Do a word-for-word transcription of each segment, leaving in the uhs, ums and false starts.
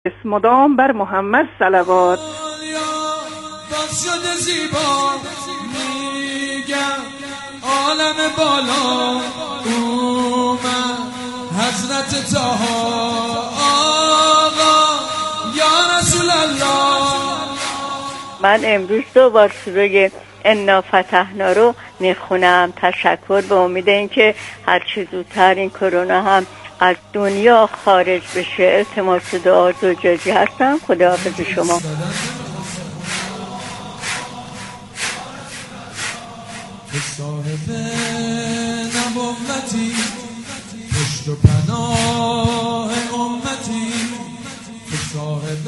مدام بر محمد صلوات. باز شده زیبا میگم عالم بالا اومد حضرت طه آقا یا رسول الله. من امروز دو بار سوره انا فتحنا رو میخونم. تشکر، به امید اینکه هر چه زودتر این کرونا هم از دنیا خارج بشه. التماس دعا زوجاجی هستم. خداحافظ شما. صاحب نبوتی پشت و پناه امتی، صاحب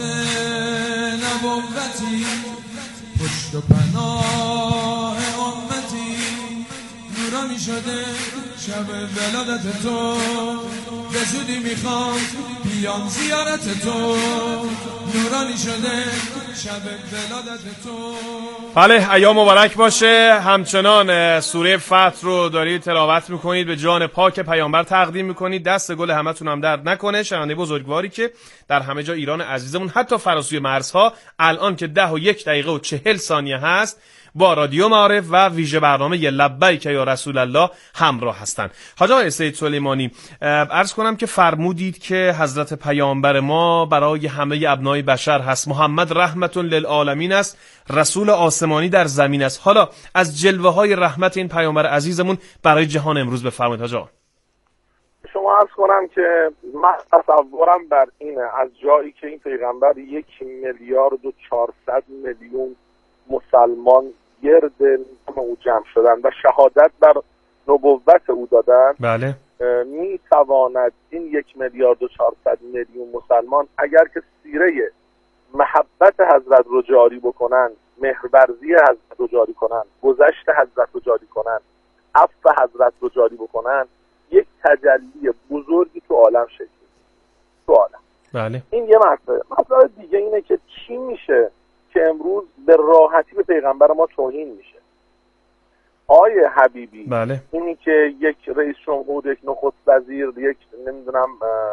نبوتی پشت و پناه امتی، نورانی شده شب ولادت تو، به زودی میخوام بیام زیارت تو، نورانی شده شب ولادت تو. بله، ایام مبارک باشه. همچنان سوره فتح رو دارید تلاوت میکنید، به جان پاک پیامبر تقدیم میکنید. دست گل همتون هم درد نکنه. شنونده بزرگواری که در همه جا ایران عزیزمون، حتی فراسوی مرزها، الان که ده و یک دقیقه و چهل ثانیه هست، با رادیو معارف و ویژه برنامه لبیک یا رسول الله همراه هستن. حاج آقای سید سلیمانی، عرض کنم که فرمودید که حضرت پیامبر ما برای همه ابنای بشر هست، محمد رحمت للعالمین است، رسول آسمانی در زمین است. حالا از جلوه های رحمت این پیامبر عزیزمون برای جهان امروز بفرمایید حاج آقا. شما عرض کنم که من تصورم بر اینه، از جایی که این پیغمبر یک میلیارد و چهارصد میلیون مسلمان گرد او جمع شدن و شهادت بر نبوت او دادن، بله، می تواند این یک میلیارد و چهارصد میلیون مسلمان اگر که سیره محبت حضرت رو جاری بکنن، مهرورزی حضرت رو جاری کنن، گذشت حضرت رو جاری کنن، عفو حضرت رو جاری بکنن، یک تجلی بزرگی تو عالم شکل تو عالم. بله. این یه مسئله. مسئله دیگه اینه که چی میشه که امروز به راحتی به پیغمبر ما توهین میشه؟ آیه حبیبی، بله. اینی که یک رئیس جمهور، یک نخست وزیر، یک نمیدونم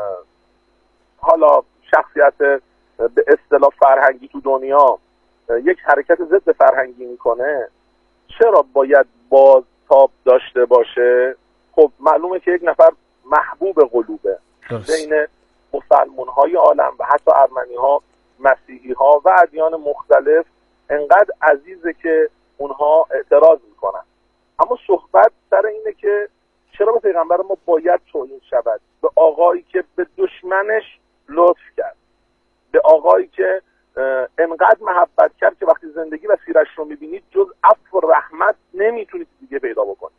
حالا شخصیت به اصطلاح فرهنگی تو دنیا یک حرکت ضد فرهنگی میکنه، چرا باید بازتاب داشته باشه؟ خب معلومه که یک نفر محبوب قلوبه بین مسلمان های عالم و حتی ارمنی ها، مسیحی ها و ادیان مختلف، انقدر عزیزه که اونها اعتراض میکنن. اما صحبت سر اینه که چرا به پیغمبر ما باید توهین شود؟ به آقایی که به دشمنش لطف کرد، به آقایی که انقدر محبت کرد که وقتی زندگی و سیرش رو میبینید جز عفو و رحمت نمیتونید دیگه پیدا بکنید.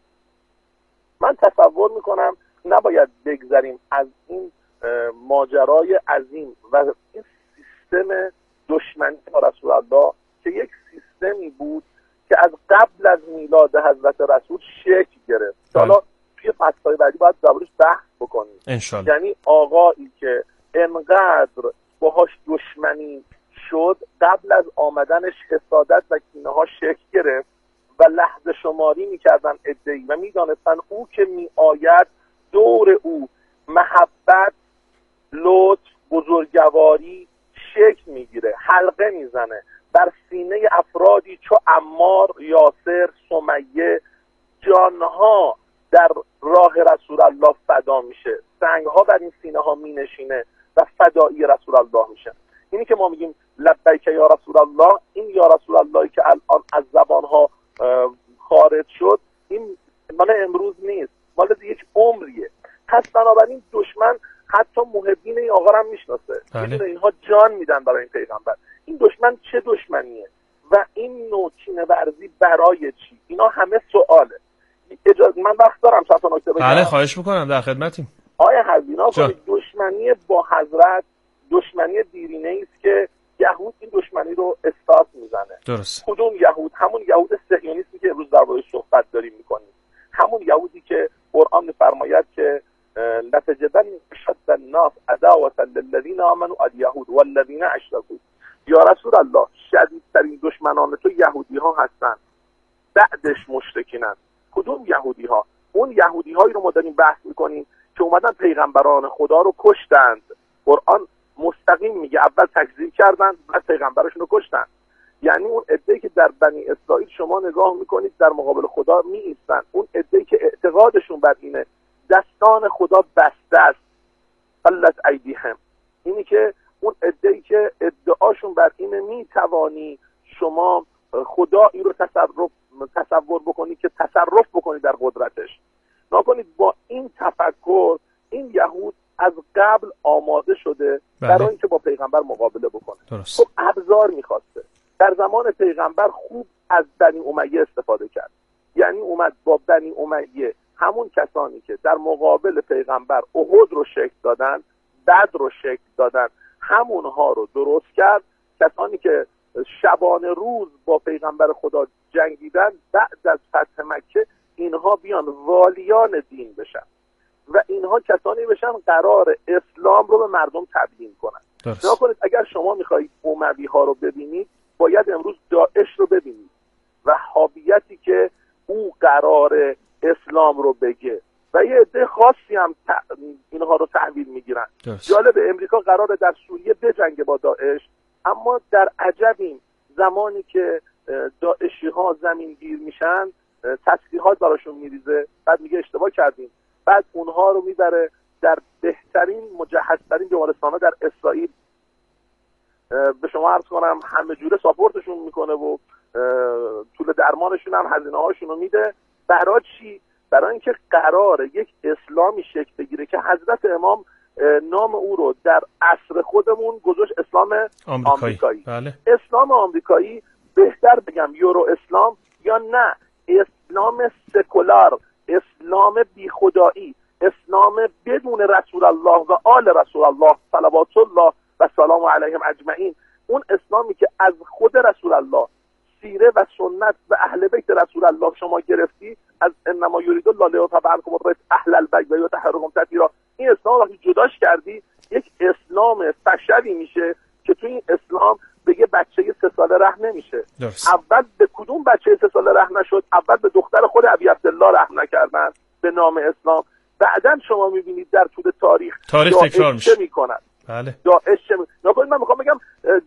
من تصور میکنم نباید بگذریم از این ماجرای عظیم و این سیستم دشمنی با رسول الله که یک سیستمی بود که از قبل از میلاد حضرت رسول شکل گرفت. حالا توی فصل‌های بعدی باید دربارش بحث بکنیم انشالله. یعنی آقایی که انقدر باهاش دشمنی شد، قبل از آمدنش حسادت و کینه ها شکل گرفت و لحظه شماری میکردن ادعی و میدانستن او که میآید دور او محبت، لطف، بزرگواری شکل میگیره، حلقه میزنه بر سینه افرادی چو عمار، یاسر، سمیه. جانها در راه رسول الله فدا میشه، سنگها بر این سینه ها مینشینه و فدایی رسول الله میشه. اینی که ما میگیم لبیک یا رسول الله، این یا رسول اللهی که الان از زبانها خارج شد، این مال امروز نیست، مال یک عمریه. پس بنابراین دشمن حتی محبین این آقا هم میشناسه، میدونه اینها جان میدن برای این پیغمبر. این دشمن چه دشمنیه و این نوع کینه ورزی برای چی؟ اینا همه سواله. اجازه من وقت دارم چند تا نکته بگم؟ بله خواهش میکنم، در خدمتیم. آیا حضینا دشمنی با حضرت دشمنی دیرینه است که یهود این دشمنی رو استارت میزنه. درست. کدوم یهود؟ همون یهود صهیونیستی که امروز درباره‌اش صحبت داریم میکنیم، همون یهودی که قرآن میفرماید که لتجدن اشد الناس عداوة للذین آمنوا الیهود والذین اشرکوا. یا رسول الله، شدیدترین دشمنان تو یهودی ها هستن، بعدش مشرکینن. کدوم یهودی ها؟ اون یهودی هایی رو ما داریم بحث میکنیم که اومدن پیغمبران خدا رو کشتند. قرآن مستقیم میگه اول تکذیب کردن بعد پیغمبرشون رو کشتن. یعنی اون عده‌ای که در بنی اسرائیل شما نگاه میکنید در مقابل خدا می ایستن، اون عده‌ای که اعتقادشون بر اینه دستان خدا بسته است، قلت ایدیهم، اینی که اون عده‌ای که ادعاشون بر اینه میتوانی شما خدایی رو تصور تصور بکنید که تصرف بکنید در قدرتش. نکنید با این تفکر این یهود از قبل آماده شده بله. برای اینکه با پیغمبر مقابله بکنه. درست. خب ابزار میخواسته. در زمان پیغمبر خوب از بنی امیه استفاده کرد. یعنی اومد با بنی امیه، همون کسانی که در مقابل پیغمبر احد رو شکل دادن، بدر رو شکل دادن، همونها رو درست کرد. کسانی که شبانه روز با پیغمبر خدا جنگیدن، بعد از فتح مکه اینها بیان والیان دین بشن و اینها کسانی بشن قرار اسلام رو به مردم تبیین کنن. نگاه کنید، اگر شما میخواهید اموی ها رو ببینید باید امروز داعش رو ببینید، وهابیتی که او قرار اسلام رو بگه و یه عده خاصی هم ت... اینها رو تحویل میگیرن. جالب، امریکا قراره در سوریه بجنگه با داعش، اما در عجبیم زمانی که داعشی ها زمین گیر میشن تسلیحات براشون میریزه، بعد میگه اشتباه کردیم، بعد اونها رو میبره در بهترین مجهزترین بیمارستان‌ها در اسرائیل، به شما عرض کنم همه جوره ساپورتشون میکنه و طول درمانشون هم هزینه هاشون رو میده. برای چی؟ برای اینکه قراره یک اسلامی شکل بگیره که حضرت امام نام او رو در عصر خودمون گذاشت اسلام آمریکایی, آمریکایی. بله. اسلام آمریکایی، بهتر بگم یورو اسلام یا نه اسلام سکولار، اسلام بی خدایی، اسلام بدون رسول الله و آل رسول الله صلوات الله و سلام علیهم اجمعین. اون اسلامی که از خود رسول الله، سیره و سنت و اهل بیت رسول الله شما گرفتی، از انما یرید الله لیطهر عنکم الرجس اهل البیت و یطهرکم تطهیرا، این اسلام وقتی جداش کردی یک اسلام فشلی میشه که تو این اسلام به یه بچه سه ساله رحم نمیشه. درست. اول به کدوم بچه سه ساله رحم نشد؟ اول به دختر خود ابی عبدالله رحم نکردن به نام اسلام. بعداً شما میبینید در طول تاریخ تاریخ تکرار میشه. چه میکنن؟ بله. داعش چه میکنن؟ من میخوام بگم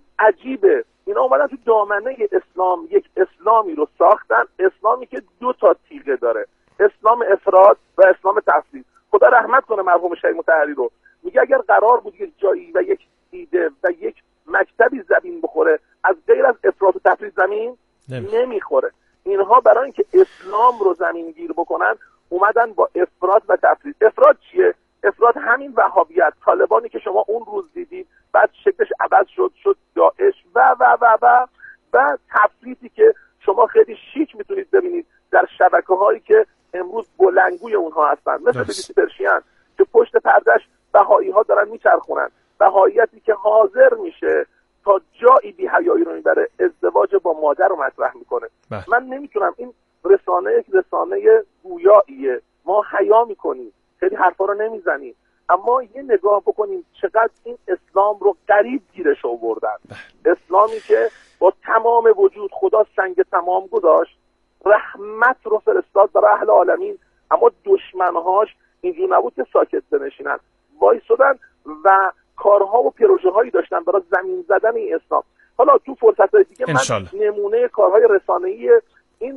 عجیبه، اینا اومدن تو دامنه اسلام یک اسلامی رو ساختن، اسلامی که دو تا تیغه داره، اسلام افراد و اسلام تفرید. خدا رحمت کنه مرحوم شیخ مطهری رو، میگه اگر قرار بود یک جایی و یک ایده و یک مکتبی زمین بخوره، از غیر از افراط و تفرید زمین نمیخوره. اینها برای اینکه اسلام رو زمین گیر بکنن اومدن با افراط و تفرید. افراط چیه؟ افراط همین وهابیت، طالبانی که شما اون روز دیدید بعد شکلش عوض شد شد داعش و و و و و تفریطی که شما خیلی شیک میتونید ببینید در شبکه‌هایی که امروز بلندگوی اونها هستن، مثل بی‌بی‌سی پرشین که پشت پردهش بهایی‌ها دارن میچرخونن، بهاییتی که حاضر میشه تا جایی بی‌حیایی رو میبره ازدواج با مادر رو مطرح میکنه. بح. من نمیتونم، این رسانه یک رسانه گویاییه، ما حیا میکنیم، خیلی حرفا رو نمیزنیم، اما یه نگاه بکنیم چقدر این اسلام رو غریب گیرش آوردن. اسلامی که با تمام وجود خدا سنگ تمام گذاشت، رحمت رو فرستاد برای اهل عالمین، اما دشمنهاش اینجور نبود که ساکت بنشینن، وایسادن و کارها و پروژه هایی داشتن برای زمین زدن این اسلام. حالا تو فرصت‌های دیگه من نمونه کارهای رسانه‌ای این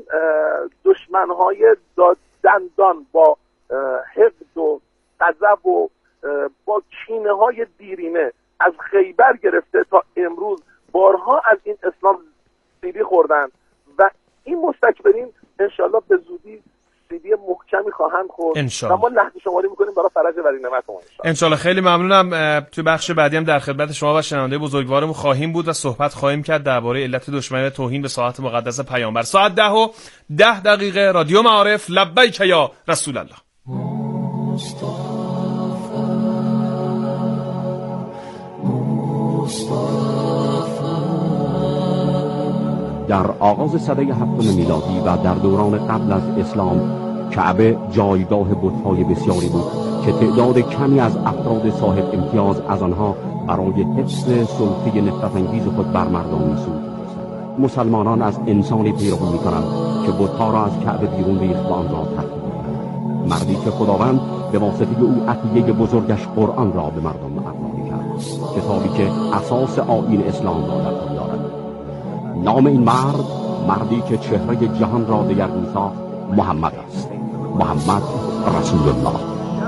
دشمنهای دندان با حقد و غضب و با کینه های دیرینه از خیبر گرفته تا امروز بارها از این اسلام سیدی خوردن و این مستکبرین انشالله به زودی سیدی محکمی خواهند خورد و ما لحظه شماری میکنیم برای فرج ولی نعمت ما انشالله. خیلی ممنونم. توی بخش بعدی هم در خدمت شما و شنونده بزرگوارمون خواهیم بود و صحبت خواهیم کرد درباره علت دشمنی و توهین به ساعت مقدس پیامبر. ساعت ده و ده دقیقه رادیو معارف. لبیک یا رسول الله. در آغاز سده هفتم میلادی و در دوران قبل از اسلام کعبه جایگاه بت‌های بسیاری بود که تعداد کمی از افراد صاحب امتیاز از آنها برای حفظ سلطه نفرت‌انگیز خود بر مردم می‌سود. مسلمانان از انسانی پیروی می‌کنند که بت‌ها را از کعبه بیرون ریخت و آن را ترک کرد. مردی که خداوند به واسطه او عطیه بزرگش قرآن را به مردم عطا کرد کتابی که اساس آیین اسلام را در بر دارد. نام این مرد، مردی که چهره جهان را دگرگون ساخت، محمد است. محمد رسول الله.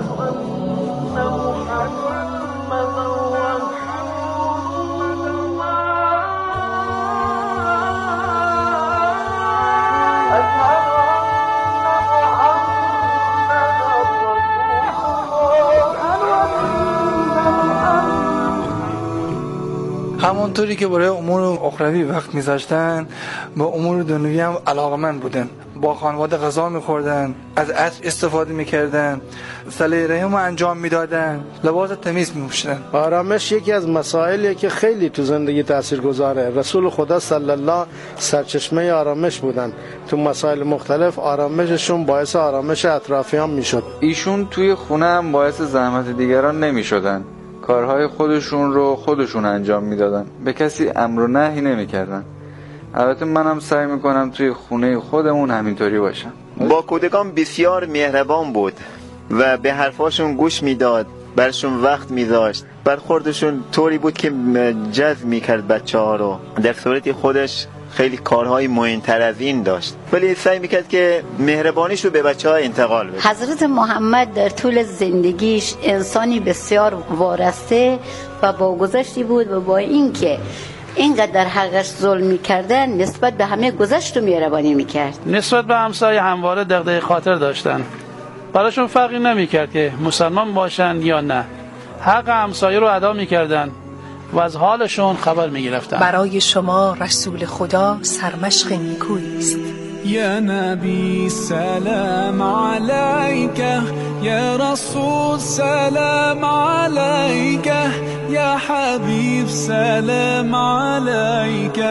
همونطوری که برای امور اخروی وقت میذاشتن، با امور دنیوی هم علاقمند بودن. با خانواده غذا میخوردن، از عطر استفاده میکردن، صله رحم انجام میدادن، لباس تمیز میپوشیدن. آرامش یکی از مسائلیه که خیلی تو زندگی تاثیرگذاره. رسول خدا صلی الله سرچشمه آرامش بودن. تو مسائل مختلف آرامششون باعث آرامش اطرافیان میشد. ایشون توی خونه هم باعث زحمت دیگران نمیشدن. کارهای خودشون رو خودشون انجام میدادن، به کسی امر و نهی نمیکردن. البته منم سعی میکنم توی خونه خودمون همینطوری باشم. با کودکان بسیار مهربان بود و به حرفاشون گوش میداد، برشون وقت میذاشت. برخوردشون طوری بود که جذب میکرد بچه ها رو. در صورت خودش خیلی کارهای مهمتر از این داشت، ولی سعی میکرد که مهربانیش رو به بچه ها انتقال بده. حضرت محمد در طول زندگیش انسانی بسیار وارسته و با گذشتی بود و با اینکه اینقدر در حقش ظلم میکردن، نسبت به همه گذشت و مهربانی میکرد. نسبت به همسایه همواره دغدغه خاطر داشتن. براشون فرقی نمیکرد که مسلمان باشن یا نه، حق همسایه رو ادا میکردن و از حالشون خبر میگرفتن. برای شما رسول خدا سرمشق نیکویی است. یا نبی سلام علیک، یا رسول سلام علیک، یا حبیب سلام علیک،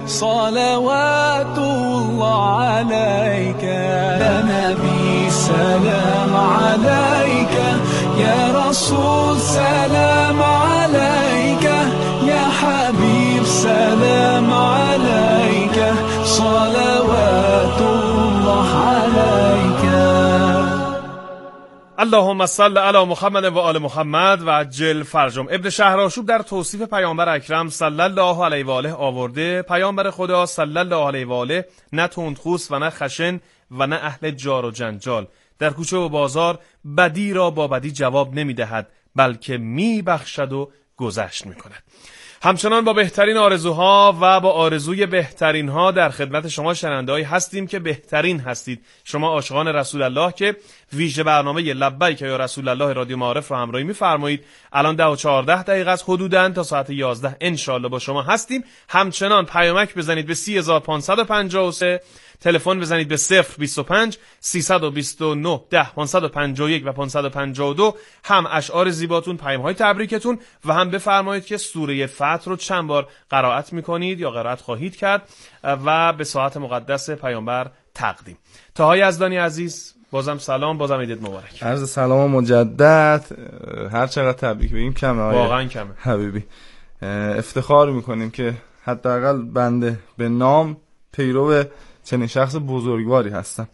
صلوات الله علیک. یا نبی سلام علیک، یا رسول سلام علیک، یا حبیب سلام علیک، صلوات الله علیک. اللهم صل علی محمد و آل محمد و عجل فرجهم. ابن شهرآشوب در توصیف پیامبر اکرم صلی الله علیه و آله آورده: پیامبر خدا صلی الله علیه و آله نه تندخوست و نه خشن و نه اهل جار و جنجال. در کوچه و بازار بدی را با بدی جواب نمیدهد، بلکه میبخشد و گذشت میکند. همچنان با بهترین آرزوها و با آرزوی بهترین ها در خدمت شما شنونده‌ای هستیم که بهترین هستید. شما عاشقان رسول الله که ویژه برنامه لبیک یا رسول الله رادیو معارف رو همراهی می‌فرمایید. الان ده و چهارده دقیقه است حدوداً تا ساعت یازده ان شاءالله با شما هستیم. همچنان پیامک بزنید به سی و پانصد و پنجاه و سه، تلفن بزنید به صفر بیست و پنج سیصد و بیست و نه ده پانصد و پنجاه و یک و پانصد و پنجاه و دو. هم اشعار زیباتون، پیام‌های تبریکتون و هم بفرمایید که سوره فتح رو چند بار قرائت می‌کنید یا قرائت خواهید کرد و به ساعت مقدس پیامبر تقدیم. طاهای یزدانی عزیز، بازم سلام، بازم عیدت مبارک. عرض سلام مجدد. هر چقدر تبریک بگیم کمه، واقعا کمه حبیبی. افتخار میکنیم که حداقل بنده به نام پیرو چنین شخص بزرگواری هستم.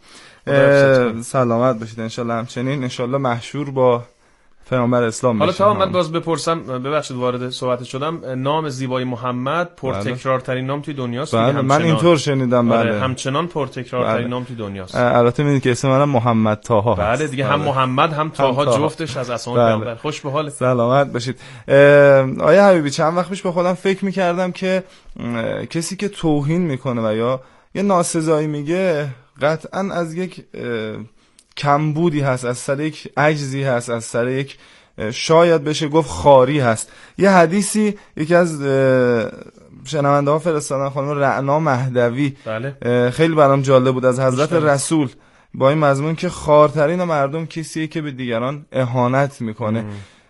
سلامت باشید انشالله. همچنین انشالله محشور با پیامبر اسلام حالا میشه. تا من باز بپرسم، ببخشید وارد صحبت شدم، نام زیبای محمد پرتکرارترین نام توی دنیاست. بله من اینطور شنیدم. بله آره همچنان پرتکرارترین نام توی دنیاست. البته میدونید که اسم منم محمد طاها هست. بله دیگه، هم محمد هم طاها جفتش از اسامی پیامبر. خوش به حال. سلامت باشید. آیا حبیبی چند وقت پیش با خودم فکر می‌کردم که کسی که توهین میکنه و یا یه ناسزایی میگه قطعاً از یک کمبودی هست، از سر یک عجزی هست، از سر یک شاید بشه گفت خاری هست. یه حدیثی یکی از شنونده ها فرستادن، خانم رعنا مهدوی. بله. خیلی برام جالب بود، از حضرت رسول با این مضمون که خارترین مردم کسیه که به دیگران اهانت میکنه.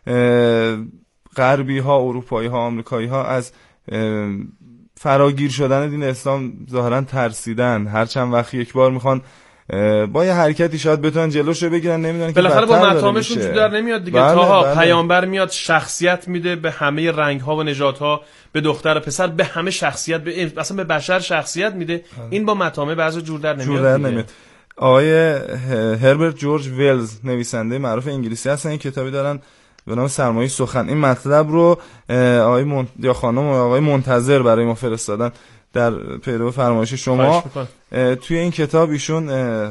غربی ها، اروپایی ها، آمریکایی ها از فراگیر شدن دین اسلام ظاهرا ترسیدن. هر چند وقت یک بار میخوان با یه حرکتی شاید بتونن جلوشو بگیرن، نمیدونن که بالاخره با مطامشون جو در نمیاد دیگه. بله تاها بله. پیامبر میاد شخصیت میده به همه رنگ ها و نژاد ها، به دختر و پسر، به همه شخصیت، به اصلا به بشر شخصیت میده. بله. این با مطامه بعضی جور در نمیاد. جور در نمیاد. آقای هربرت جورج ویلز نویسنده معروف انگلیسی هستن، این کتابی دارن به نام سرمایه سخن. این مطلب رو آقای من... یا خانم و آقای منتظر برای ما فرستادن در پیرو فرمایش شما. توی این کتاب ایشون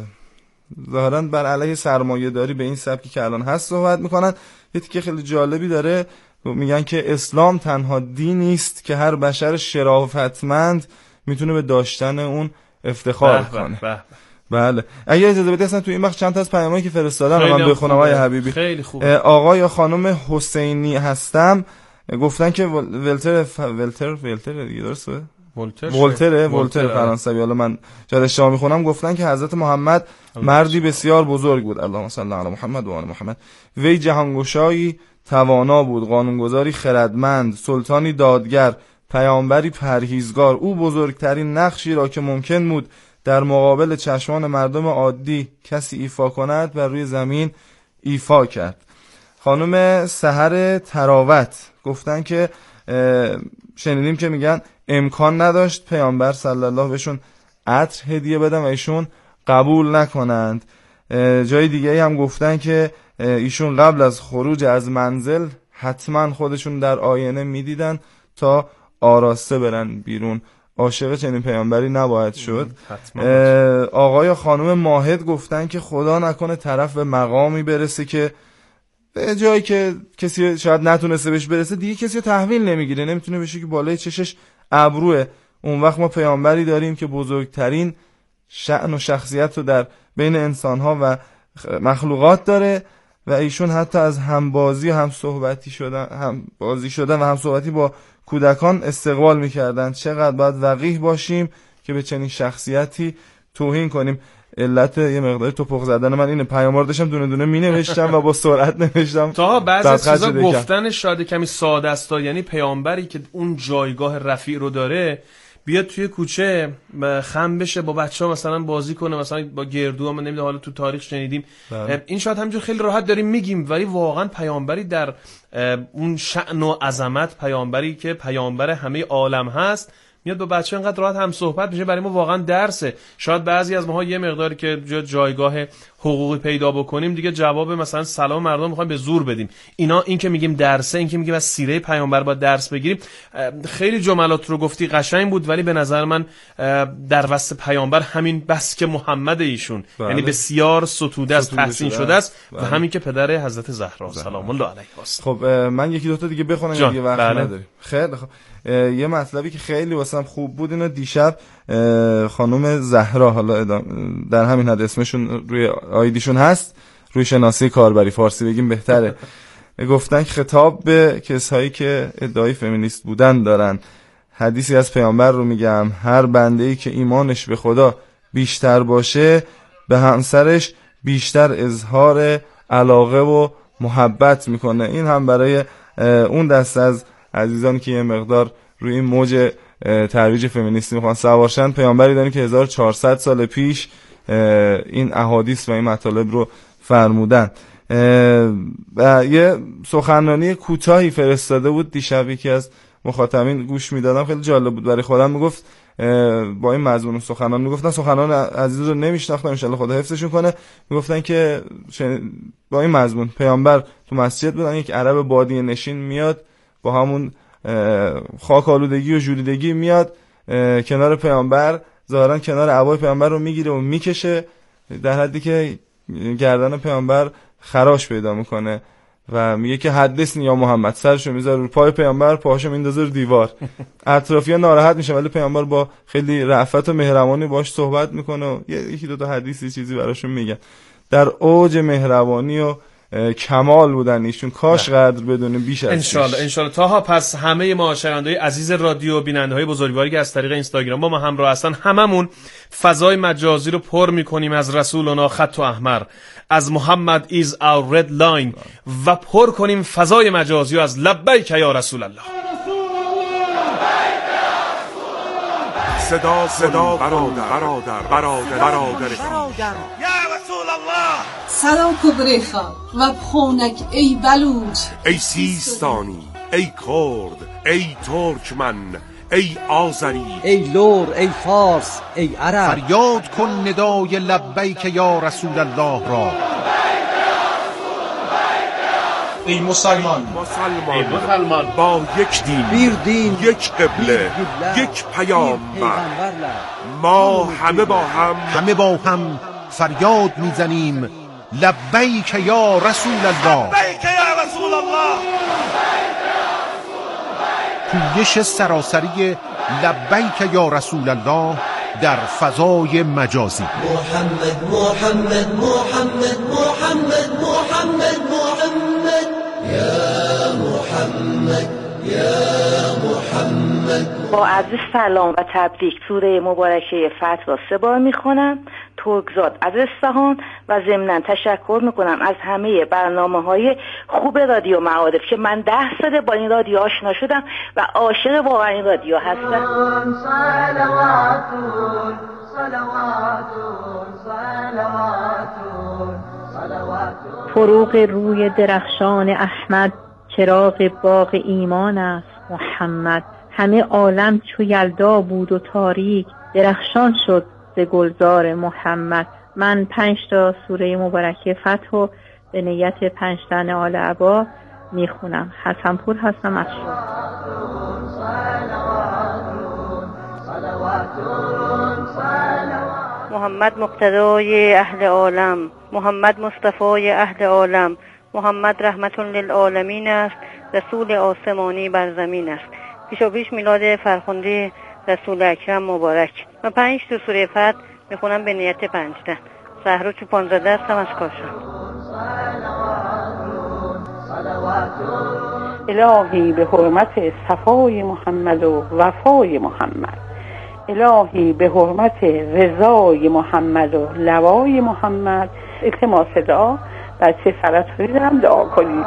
ظاهرا بر علیه سرمایه داری به این سبکی که الان هست صحبت میکنن. یه تیکه خیلی جالبی داره، میگن که اسلام تنها دینی است که هر بشر شرافتمند میتونه به داشتن اون افتخار کنه. بله اگه اجازه بدید اصلا تو این وقت چند تا از پیامایی که فرستادن من بخونم آقای حبیبی. خیلی خوبه. آقا یا خانم حسینی هستم گفتن که ولتر ف... ولتر ولتر دیگه درسته؟ ولتر ولتر ولتر فرانسوی، حالا من جلوی اشتباه میخونم. گفتن که حضرت محمد مردی بسیار بزرگ بود، اللهم صل علی محمد و آل محمد. وی جهانگشایی توانا بود، قانونگذاری خردمند، سلطانی دادگر، پیامبری پرهیزگار. او بزرگترین نقشی را که ممکن بود در مقابل چشمان مردم عادی کسی ایفا کند بر روی زمین ایفا کرد. خانم سحر تراوت گفتن که شنیدیم که میگن امکان نداشت پیامبر صلی الله بهشون عطر هدیه بدن و ایشون قبول نکنند. جای دیگه هم گفتن که ایشون قبل از خروج از منزل حتما خودشون در آینه میدیدن تا آراسته برن بیرون. عاشق چنین پیامبری نباید شد. آقای و خانم ماهد گفتن که خدا نکنه طرف به مقامی برسه که به جایی که کسی شاید نتونسته بهش برسه دیگه کسی رو تحویل نمیگیره، نمیتونه بشه که بالای چشش ابروه. اون وقت ما پیامبری داریم که بزرگترین شأن و شخصیت رو در بین انسانها و مخلوقات داره و ایشون حتی از همبازی و هم صحبتی شدن هم بازی شدن و هم صحبتی با کودکان استقبال میکردن. چقدر باید وقیح باشیم که به چنین شخصیتی توهین کنیم. علت یه مقدار توپق زدن من اینه، پیام‌ها رو داشتم دونه دونه مینوشتم و با سرعت نوشتم. تا بعضی از چیزا گفتنش شاید کمی ساده است، یعنی پیامبری که اون جایگاه رفیع رو داره بیاد توی کوچه خم بشه با بچه‌ها مثلا بازی کنه، مثلا با گردو، من نمیدونم حالا تو تاریخ شنیدیم بله. این شاید همینجور خیلی راحت داریم میگیم، ولی واقعا پیامبری در اون شأن و عظمت، پیامبری که پیامبر همه عالم هست میاد با بچه اینقدر راحت هم صحبت میشه، برای ما واقعا درسه. شاید بعضی از ماها یه مقداری که جایگاه حقوقی پیدا بکنیم دیگه جواب مثلا سلام مردم میخوایم به زور بدیم، اینا این که میگیم درسه، این که میگیم از سیره پیامبر با درس بگیریم. خیلی جملات رو گفتی قشنگ بود، ولی به نظر من در وصف پیامبر همین بس که محمد ایشون بله. یعنی بسیار ستوده است، تحسین شده است بله. و همین که پدر حضرت زهرا سلام الله علیها است. خب من یکی دو تا دیگه بخونم دیگه وقت بله. نداریم. خیلی خب یه مطلبی که خیلی واسم خوب بود اینو دیشب خانم زهرا، حالا در همین حد اسمشون روی آیدیشون هست، روی شناسه کاربری فارسی بگیم بهتره، گفتن که خطاب به کسایی که ادعای فمینیست بودن دارن، حدیثی از پیامبر رو میگم، هر بنده‌ای که ایمانش به خدا بیشتر باشه به همسرش بیشتر اظهار علاقه و محبت میکنه. این هم برای اون دست از عزیزان که یه مقدار روی این موج ترویج فمینیستی میخوان سوارشن، پیامبری داریم که هزار و چهارصد سال پیش این احادیث و این مطالب رو فرمودن. و یه سخنرانی کوتاهی فرستاده بود دیشب یکی از مخاطبین، گوش میدادم خیلی جالب بود برای خودم. میگفت با این مضمون سخنان میگفتن، سخنان عزیز رو نمیشناختم ان شاءالله خدا حفظشون کنه، میگفتن که با این مضمون پیامبر تو مسجد بودن، یک عرب بادیه نشین میاد با همون خاک آلودگی و ژولیدگی میاد کنار پیامبر، ظاهرا کنار عبای پیامبر رو میگیره و میکشه در حدی که گردن پیامبر خراش پیدا میکنه و میگه که حدثنی یا محمد، سرشو میذاره رو پای پیامبر، پاهاشو میندازه رو دیوار. اطرافیان ناراحت میشن ولی پیامبر با خیلی رأفت و مهربانی باش صحبت میکنه و یکی دو تا حدیثی چیزی براشون میگه. در اوج مهربانی و کمال بودن ایشون، کاش قدر بدونه بیش از انشالله انشالله. تاها پس همه ما شنونده‌های عزیز رادیو و بیننده‌های بزرگواری که از طریق اینستاگرام با ما همراه هستن، هممون فضای مجازی رو پر می‌کنیم از رسولنا خط و احمر، از محمد is our red line و پر کنیم فضای مجازی رو از لبیک یا رسول الله. صدا صدا برادر برادر برادر برادر یا رسول الله. سلام کبریخا و بخونک ای بلوچ، ای سیستانی، ای کرد، ای ترکمن، ای آذری، ای لور، ای فارس، ای عرب، فریاد کن ندای لبیک یا رسول الله را. ای مسلمان مسلمان ای مسلمان با یک دین bir din یک قبله یک پیامبر ما همه با هم همه با هم فریاد میزنیم لبیک یا رسول الله لبیک یا رسول الله پویش سراسری لبیک یا رسول الله در فضای مجازی محمد محمد محمد محمد محمد محمد یا محمد یا محمد. با عرض سلام و تبریک سوره مبارکه فتح را سه بار میخونم. ترکزاد از اصفهان و ضمناً تشکر میکنم از همه برنامه‌های خوب رادیو معارف که من ده ساله با این رادیو آشنا شدم و عاشق واقعا این رادیو هستم. صلواتون صلواتون صلواتون صلواتون. فروغ روی درخشان احمد چراغ باغ ایمان است محمد. همه عالم چو یلدا بود و تاریک درخشان شد ز گلزار محمد. من پنج تا سوره مبارکه فتح و به نیت پنج تن آل عبا میخونم. حسنپور هستم از شما. محمد مقتدای اهل عالم، محمد مصطفای اهل عالم، محمد رحمت للعالمین است، رسول آسمانی بر زمین است. پیشا پیش میلاد فرخنده رسول اکرم مبارک. من پنج تا سوره فتح میخونم به نیت پنجتن. سحر چو پانزده هستم از کاشان. الهی به حرمت صفای محمد و وفای محمد، الهی به حرمت رضای محمد و لوای محمد، التماس دعا بچه فراتوری دارم دعا کنید.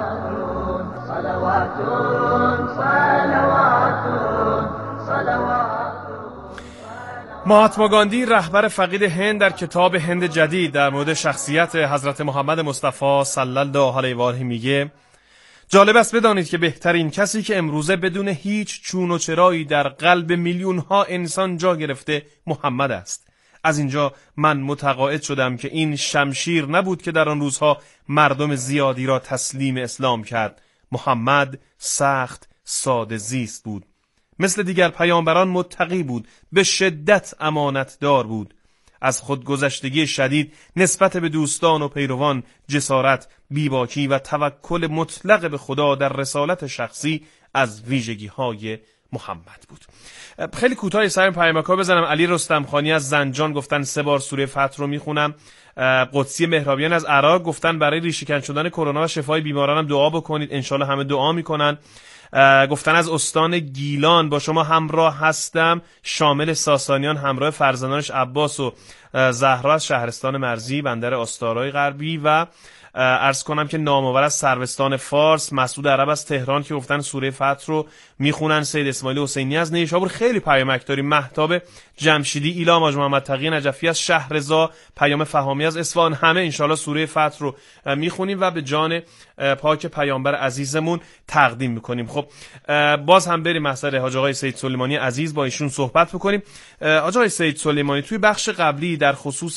مهاتما گاندی رهبر فقید هند در کتاب هند جدید در مورد شخصیت حضرت محمد مصطفی صلی الله علیه و آله میگه جالب است بدانید که بهترین کسی که امروزه بدون هیچ چون و چرایی در قلب میلیون ها انسان جا گرفته محمد است. از اینجا من متقاعد شدم که این شمشیر نبود که در آن روزها مردم زیادی را تسلیم اسلام کرد. محمد سخت ساده زیست بود. مثل دیگر پیامبران متقی بود، به شدت امانت دار بود. از خودگذشتگی شدید نسبت به دوستان و پیروان جسارت، بیباکی و توکل مطلق به خدا در رسالت شخصی از ویژگی‌های محمد بود. خیلی کوتاه سر پیامک‌ها بزنم. علی رستمخانی از زنجان گفتن سه بار سوره فتح رو میخونم. قدسی مهرابیان از عراق گفتن برای ریشه‌کن شدن کرونا و شفای بیماران هم دعا بکنید. انشالله همه دعا میکنن. گفتن از استان گیلان با شما همراه هستم، شامل ساسانیان همراه فرزندانش عباس و زهرا از شهرستان مرزی بندر آستارای غربی و عرض کنم که نامآور از سروستان فارس، مسعود عرب از تهران که گفتن سوره فتح رو میخونن. سید اسماعیل حسینی از نیشابور خیلی پیامک داریم. مهتاب جمشیدی، ایلا ماج محمد تقی نجفی از شهرزا، پیام فهامی از اصفهان، همه انشالله سوره فتح رو میخونیم و به جان پاک پیامبر عزیزمون تقدیم میکنیم. خب باز هم بریم مسئله حاج آقای سید سلیمانی عزیز، با ایشون صحبت بکنیم. حاج آقای سید سلیمانی توی بخش قبلی در خصوص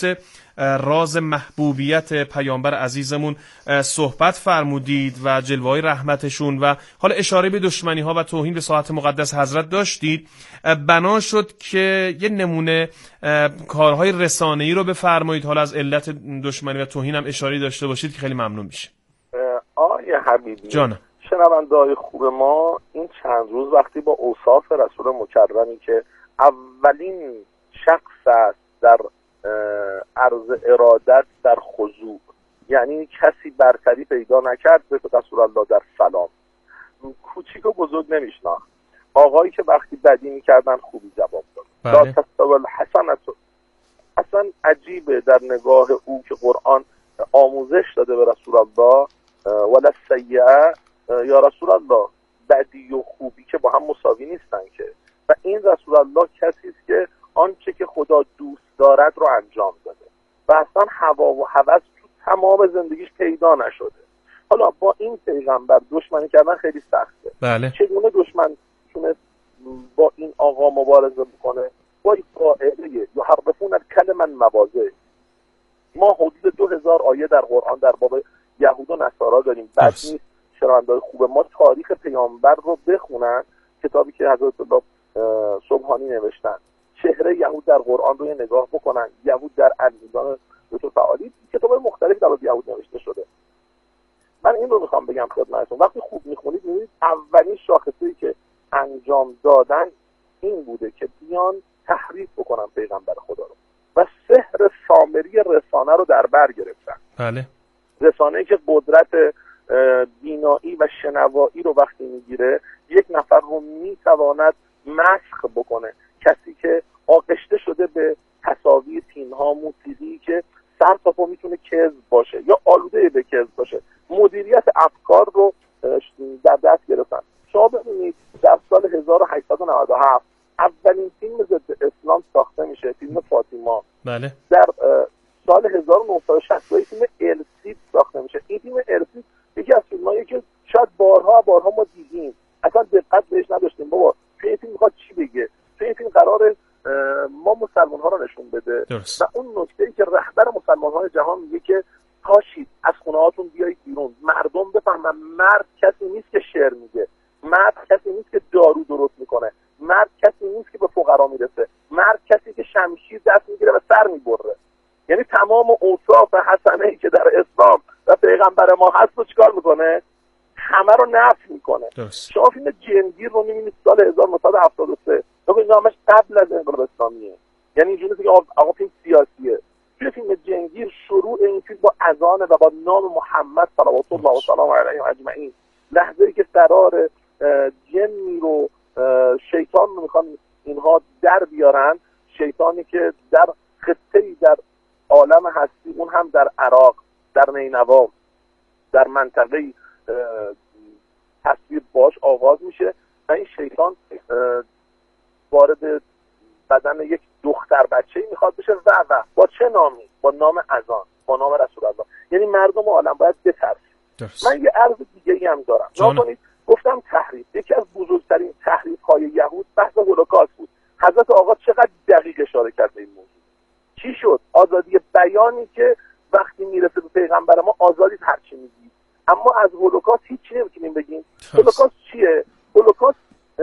راز محبوبیت پیامبر عزیزمون صحبت فرمودید و جلوه‌های رحمتشون و حالا اشاره به دشمنی‌ها و توهین به ساعت مقدس حضرت داشتید. بنا شد که یه نمونه کارهای رسانه‌ای رو بفرمایید، حالا از علت دشمنی و توهین هم اشاره داشته باشید که خیلی ممنون میشه. آقای حبیبی جانم، شنونده‌های خوب ما این چند روز وقتی با اوصاف رسول مکرمی که اولین شخص است در عرض ارادت در خضوع، یعنی کسی برتری پیدا نکرد به رسول الله در سلام، کوچیک و بزرگ نمیشناخت، آقایی که وقتی بدی میکردن خوبی جواب داد، لا تستوی الحسنة. اصلا عجیبه در نگاه او که قرآن آموزش داده به رسول الله ولا السیئه، یا رسول الله بدی و خوبی که با هم مساوی نیستن که، و این رسول الله کسی است که آنچه که خدا دوست دارد رو انجام داده و اصلا هوا و هوس تو تمام زندگیش پیدا نشده. حالا با این پیغمبر دشمنی کردن خیلی سخته. بله. چگونه دشمن تونست با این آقا مبارزه بکنه؟ با این قاعده یحرفون الکلم عن مواضعه. ما حدود دو هزار آیه در قرآن در باب یهود و نصارا داریم. بد نیست شنونده‌های خوب ما تاریخ پیامبر رو بخونن، کتابی که حضرت الله سبحانی نوشتن، چهره یهود در قرآن رو نگاه بکنن، یهود در المیزان دکتر فعالی، کتاب‌های مختلف در یهود نوشته شده. من این رو میخوام بگم خدمتتون، وقتی خوب میخونید میبینید اولین شاخصه‌ای که انجام دادن این بوده که بیان تحریف بکنن پیغمبر خدا رو و سحر سامری رسانه رو در بر گرفتن. بله. رسانه‌ای که قدرت بینایی و شنوایی رو وقتی میگیره یک نفر رو میتواند مسخ بکنه. کسی که آغشته شده به تصاویر، فیلم‌ها، موسیقی که سر تا پا میتونه کذب باشه یا آلوده به کذب باشه، مدیریت افکار رو در دست گرفتن. شما ببینید در سال هزار و هشتصد و نود و هفت اولین فیلم ضد اسلام ساخته میشه، فیلم فاطیما. بله. در سال هزار و نهصد و شصت فیلم السید ساخته میشه. این فیلم السید یکی از فیلمایی که شاید بارها بارها ما دیدیم، اصلا دقت بهش نداشتیم. بابا توی این فیلم میخواد چی بگه؟ توی این فیلم قراره ما مسلمان ها رو نشون بده. درست. و اون نکته‌ای که رهبر مسلمان های جهان میگه که پاشید از خونه هاتون بیایید بیرون، مردم بفهمن مرد کسی نیست که شعر میگه، مرد کسی نیست که دارو درست میکنه، مرد کسی نیست که به فقرا میرسه، مرد کسی که شمشیر دست میگیره و سر میبره. یعنی تمام اوصاف حسنه‌ای که در اسلام و پیغمبر ما هست رو چیکار میکنه؟ همه رو نفی میکنه. درست. شما فیلم جنگیر رو میبینید سال هزار و نهصد و هفتاد و سه، بگو این نامش قبل از انقلاب اسلامیه، یعنی اینجوری نیست که آقا فیلم سیاسیه. توی فیلم جنگیر شروع این فیلم با اذان و با نام محمد صلوات الله و سلام علیه اجمعین، لحظه‌ای که قرار جنی رو شیطان رو میخوان اینها در بیارن، شیطانی که در خطه‌ای در عالم هستی، اون هم در عراق، در نینوا، در منطقه تصویر باش آغاز میشه و این شیطان وارد بدن یک دختر بچه‌ای میخواد بشه و و با چه نامی؟ با نام اذان، با نام رسول الله. یعنی مردم عالم باید بترسن. من یه عرض دیگه‌ای هم دارم. نکنید گفتم تحریف. یکی از بزرگترین تحریف‌های یهود بحث هولوکاست بود. حضرت آقا چقدر دقیق اشاره کرد به این موضوع. چی شد؟ آزادی بیانی که وقتی میرسه به پیغمبر ما آزادی هر چی میگی. اما از هولوکاست هیچ نمیتونیم بگیم. هولوکاست چیه؟ هولوکاست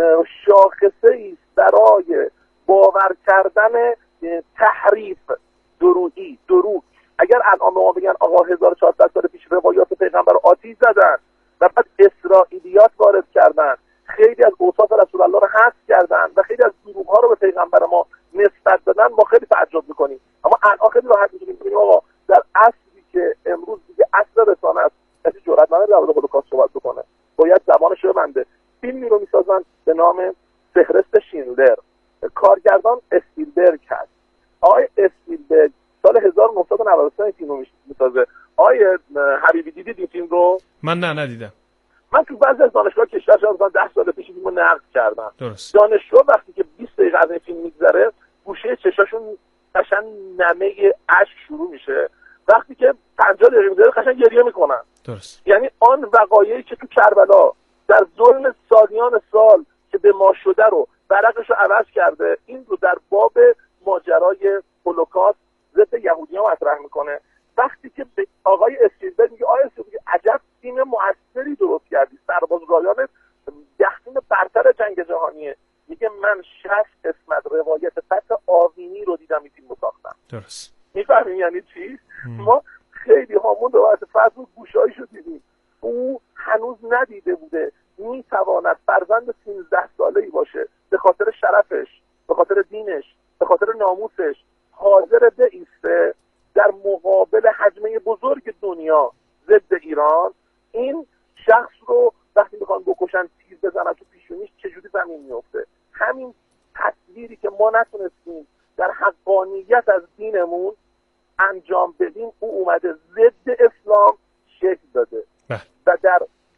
شاخصه‌ای است برای باور کردن تحریف، دروغی، دروغ. اگر الان ما بگن آقا هزار و چهارصد سال پیش روایات پیغمبر رو آتیش زدن و بعد اسرائیلیات وارد کردن، خیلی از اوصاف رسول الله رو حذف کردن و خیلی از دروغ‌ها رو به پیغمبر ما نسبت دادن، ما خیلی تعجب می‌کنیم. اما الان خیلی راحت می‌تونیم بگیم آقا در عصری که امروز دیگه عصر رسانه است، کسی جرئت نداره در مورد هولوکاست صحبت بکنه، باید زبانش رو ببنده. فیلمی رو می‌سازن به نام فهرست شیندلر، کارگردان اسپیلبرگ هست. آقای اسپیلبرگ سال هزار و نهصد و نود و سه فیلم رو می‌سازه. آقای حبیبی دیدید این فیلم رو؟ من نه ندیدم. من تو بعضی از دانشگاه کشور شدم ده سال پیش فیلمو نقد کردم. درست. دانشجو وقتی که بیست دقیقه از این فیلم میگذره گوشه چشاشون قشنگ نمه اشک شروع میشه، وقتی که پنجاه دقیقه میگذره قشنگ گریه میکنن. درست. یعنی آن وقایعی که تو کربلا در ظلم سالیان سال که به ما شده رو برقش رو عوض کرده، این رو در باب ماجرای هولوکاست ضد یهودیان مطرح میکنه. وقتی که به آقای اسپیلبرگ میگه آقای اسپیلبرگ عجب فیلم موثری درست کردی، سرباز رایان دختین برتر جنگ جهانیه، میگه من شصت قسمت روایت فتح آوینی رو دیدم این فیلمو ساختم. درست. میفهمین یعنی چی؟ ما خیلی هامون روایت فتح رو گوشاییشو دیدیم، او هنوز ندیده بوده میتواند فرزند سیزده ساله‌ای باشه به خاطر شرفش، به خاطر دینش، به خاطر ناموسش حاضر بایسته در مقابل حجمه بزرگ دنیا ضد ایران. این شخص رو وقتی میخوان بکشن تیر بزنن تو پیشونیش چجوری زمین میفته. همین تصویری که ما نتونستیم در حقانیت از دینمون انجام بدیم، او اومده ضد اسلام شکل داده و در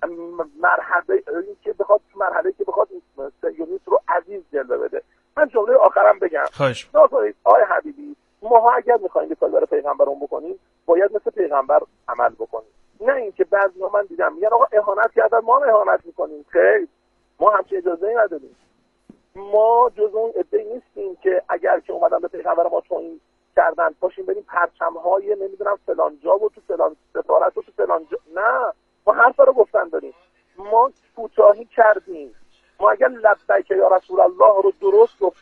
مرحله که بخواد مرحله که بخواد سیونیست رو عزیز جلوه بده. من جمله آخرم بگم. خواهش نکنید آقای حبیبی، ما اگر میخوایم که کاری برای پیغمبرمون بکنیم باید مثل پیغمبر عمل بکنیم، نه اینکه بعضیا من دیدم میگن آقا اهانت کردن ما هم اهانت میکنیم. خیر، ما همچین اجازه‌ای نداریم. ما جز اون عده‌ای نیستیم که اگر که اومدن به پیغمبر ما توهین کردن پاشیم بریم پرچم‌های نمیدونم فلان جا و تو فلان سفارت و تو فلان جا. نه، ما حرف رو گفتن داریم. کوتاهی کردیم. ما اگر لبیک یا رسول الله رو درست گفتیم